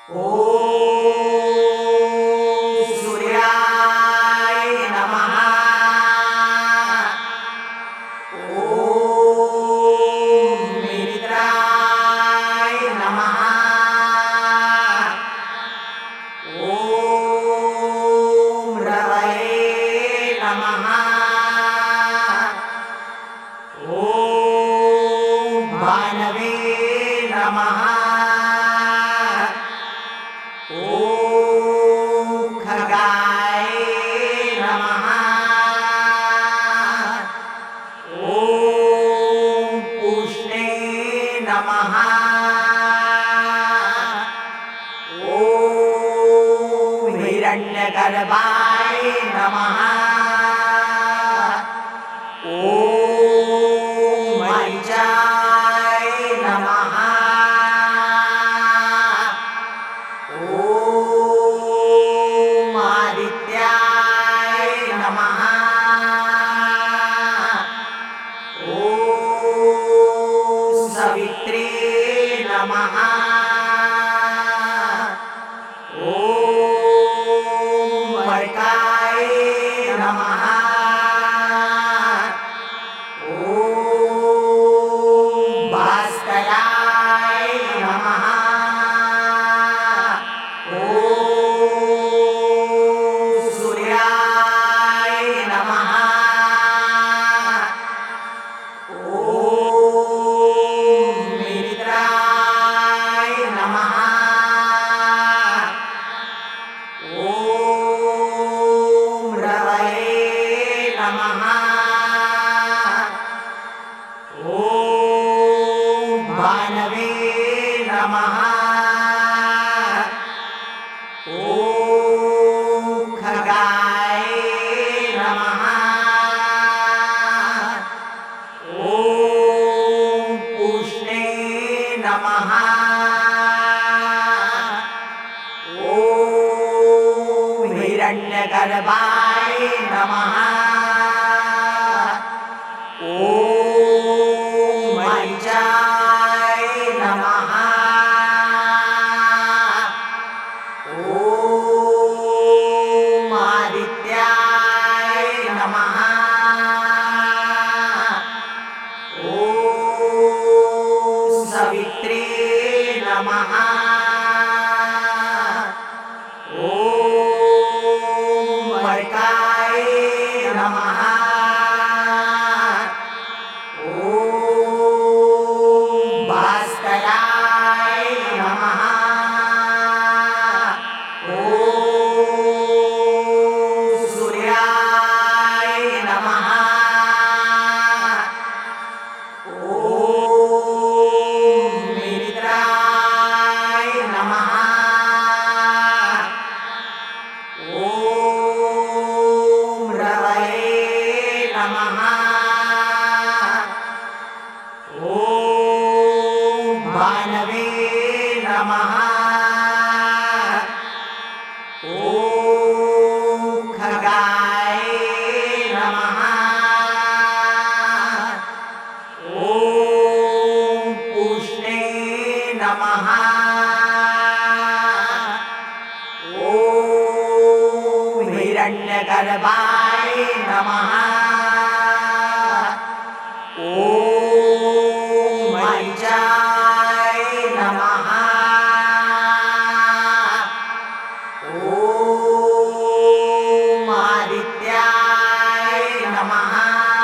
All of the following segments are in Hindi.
ॐ सूर्याय नमः। ॐ मित्राय नमः। ॐ रवये नमः। ॐ भानवे नमः। ॐ खगाय नमः। ॐ पूष्णे नमः। ॐ हिरण्यगर्भाय नमः। ॐ मरीचाय नमः। ॐ आदित्याय नमः। ॐ सवित्रे नमः। ॐ अर्काय नमः। ॐ भास्कराय नमः। ॐ सूर्याय नमः। ॐ मित्राय नमः। ॐ रवये नमः। ॐ भानवे नमः। ॐ खगाय नमः। ॐ पूष्णे नमः। ॐ हिरण्यगर्भाय नमः। ॐ मरीचाय नमः। ॐ आदित्याय नमः। ॐ सवित्रे नमः। ॐ अर्काय नमः। ॐ भास्कराय नमः। ॐ सूर्याय नमः। ॐ मित्राय नमः। ॐ रवये नमः। ॐ भानवे नमः। ॐ खगाय नमः। ॐ पूष्णे नमः। ॐ हिरण्यगर्भाय नमः। ॐ मरीचाय नमः। ॐ आदित्याय नमः।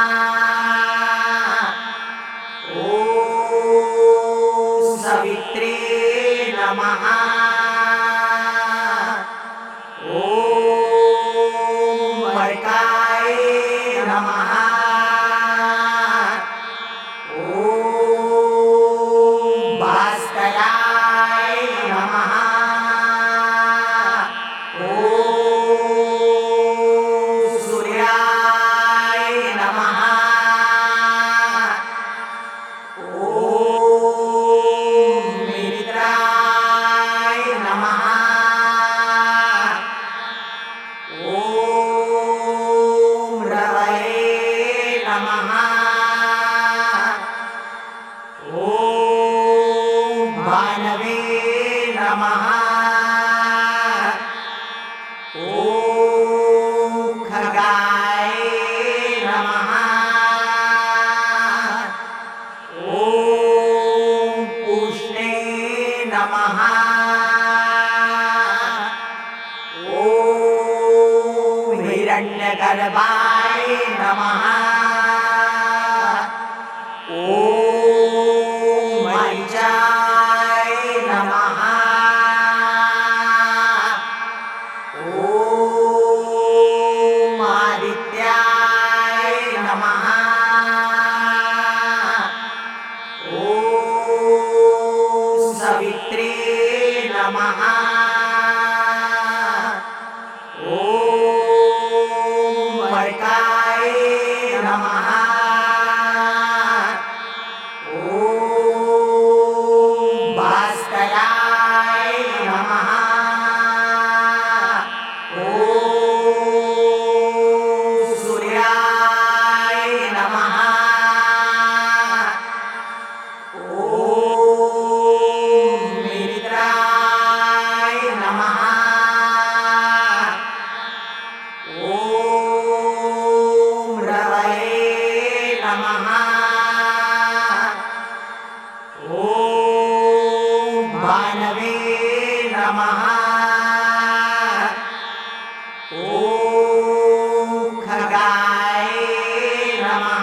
ॐ सवित्रे नमः। ॐ अर्काय नमः। ॐ भास्कराय नमः। ॐ सूर्याय नमः। ॐ मित्राय नमः। ॐ रवये नमः। ॐ भानवे नमः। नमः ॐ हिरण्यगर्भाय नमः ॐ मरीचाय नमः ॐ आदित्याय नमः ॐ सवित्रे नमः ॐ अर्काय नमः ॐ भास्कराय नमः ॐ सूर्याय नमः ॐ मित्राय नमः ॐ रवये नमः ॐ भानवे नमः ॐ खगाय नमः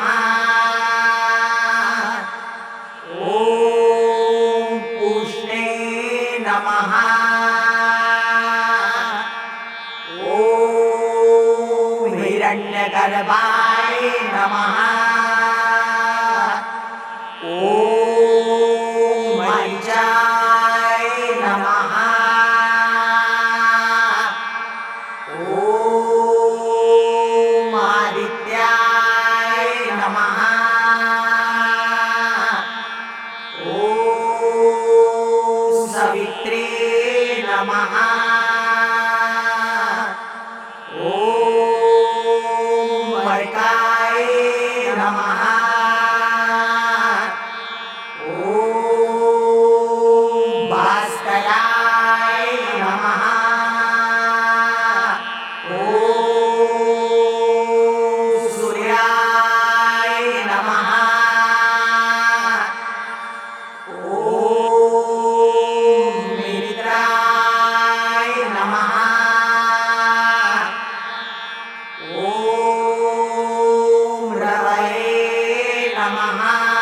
ॐ पूष्णे नमः ॐ हिरण्यगर्भाय नमः ॐ मरीचाय नमः ॐ आदित्याय नमः ॐ सवित्रे नमः ॐ अर्काय नमः ॐ भास्कराय नमः ॐ सूर्याय नमः ॐ मित्राय नमः ॐ रवये नमः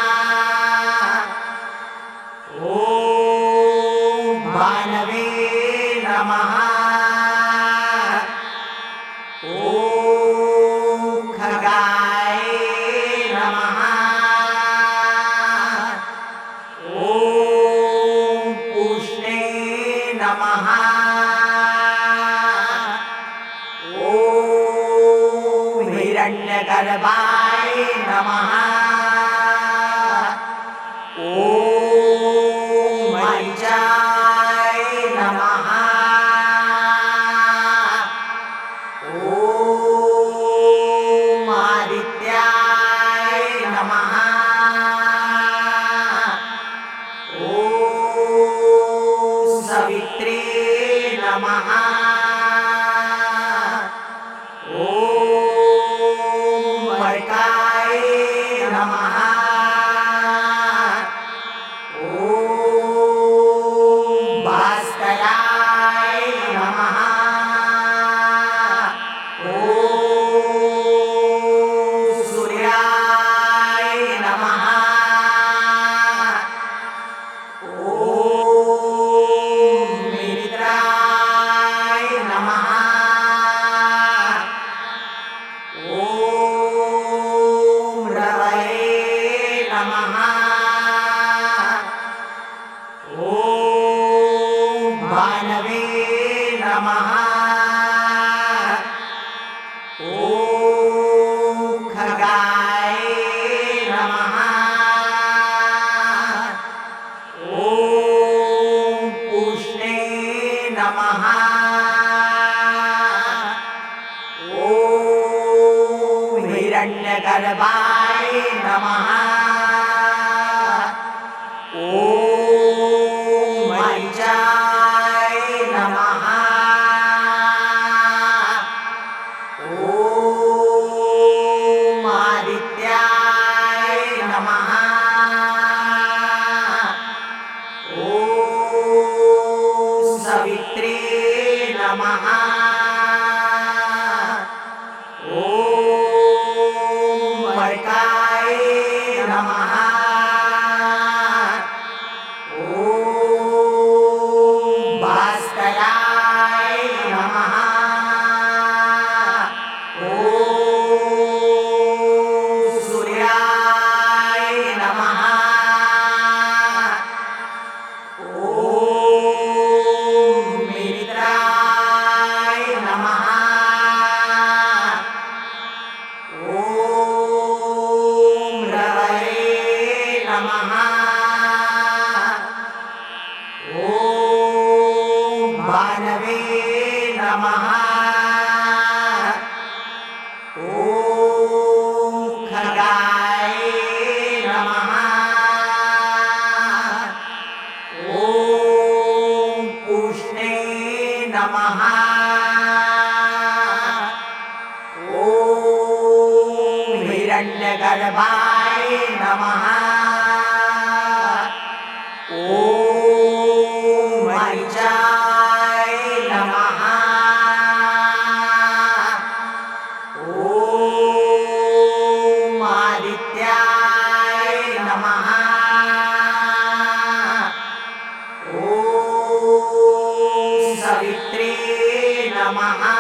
ॐ भानवे नमः ॐ खगाय नमः ॐ पूष्णे नमः ॐ हिरण्यगर्भाय नमः ॐ मरीचाय नमः ॐ आदित्याय नमः ॐ सवित्रे नमः ॐ अर्काय सावित्रे नमः। ॐ मर्काय नमः। ॐ भास्कराय नमः। ॐ सूर्याय नमः। ॐ मित्राय नमः। ॐ रवये नमः। ॐ भानवे नमः। ॐ खगाय नमः। ॐ पूष्णे नमः। ॐ हिरण्यगर्भाय नमः। ॐ मरीचाय नमः। ॐ आदित्याय नमः। ॐ सवित्रे नमः।